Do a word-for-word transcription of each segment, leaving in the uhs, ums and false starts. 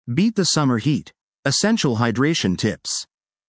Beat the summer heat. Essential hydration tips.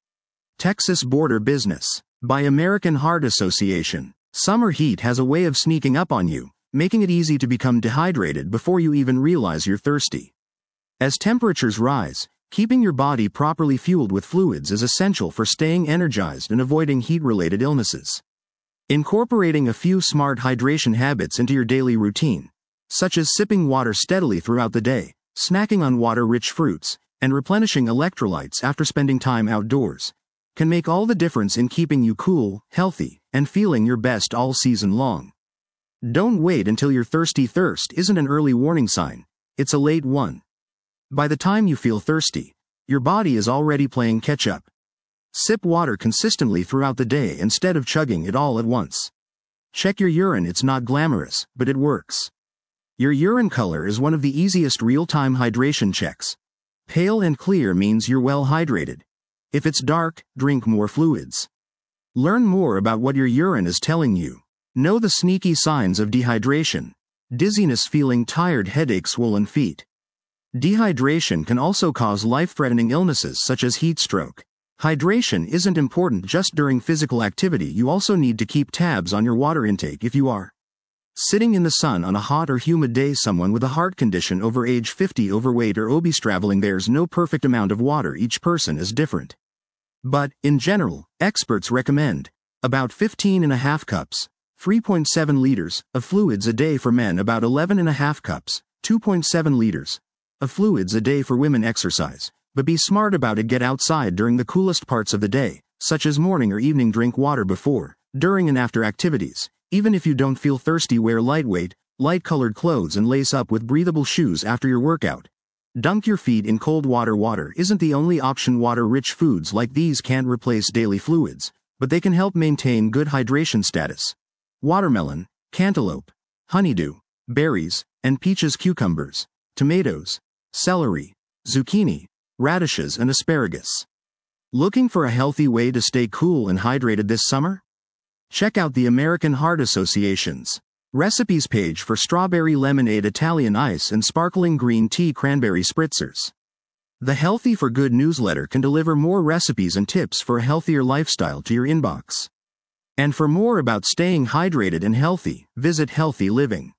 Texas Border Business. By American Heart Association. Summer heat has a way of sneaking up on you, making it easy to become dehydrated before you even realize you're thirsty. As temperatures rise, keeping your body properly fueled with fluids is essential for staying energized and avoiding heat-related illnesses. Incorporating a few smart hydration habits into your daily routine, such as sipping water steadily throughout the day, snacking on water-rich fruits, and replenishing electrolytes after spending time outdoors, can make all the difference in keeping you cool, healthy, and feeling your best all season long. Don't wait until your thirsty thirst isn't an early warning sign, it's a late one. By the time you feel thirsty, your body is already playing catch-up. Sip water consistently throughout the day instead of chugging it all at once. Check your urine. It's not glamorous, but it works. Your urine color is one of the easiest real-time hydration checks. Pale and clear means you're well hydrated. If it's dark, drink more fluids. Learn more about what your urine is telling you. Know the sneaky signs of dehydration. Dizziness, feeling tired, headache, swollen feet. Dehydration can also cause life-threatening illnesses such as heat stroke. Hydration isn't important just during physical activity. You also need to keep tabs on your water intake if you are sitting in the sun on a hot or humid day. Someone with a heart condition, over age fifty, overweight, or obese traveling. There's no perfect amount of water. Each person is different. But, in general, experts recommend about fifteen and a half cups, three point seven liters, of fluids a day for men, about eleven and a half cups, two point seven liters, of fluids a day for women. Exercise, but be smart about it. Get outside during the coolest parts of the day, such as morning or evening. Drink water before, during, and after activities. Even if you don't feel thirsty, wear lightweight, light-colored clothes and lace up with breathable shoes after your workout. Dunk your feet in cold water. Water isn't the only option. Water-rich foods like these can't replace daily fluids, but they can help maintain good hydration status. Watermelon, cantaloupe, honeydew, berries, and peaches, cucumbers, tomatoes, celery, zucchini, radishes, and asparagus. Looking for a healthy way to stay cool and hydrated this summer? Check out the American Heart Association's recipes page for strawberry lemonade, Italian ice, and sparkling green tea cranberry spritzers. The Healthy for Good newsletter can deliver more recipes and tips for a healthier lifestyle to your inbox. And for more about staying hydrated and healthy, visit Healthy Living.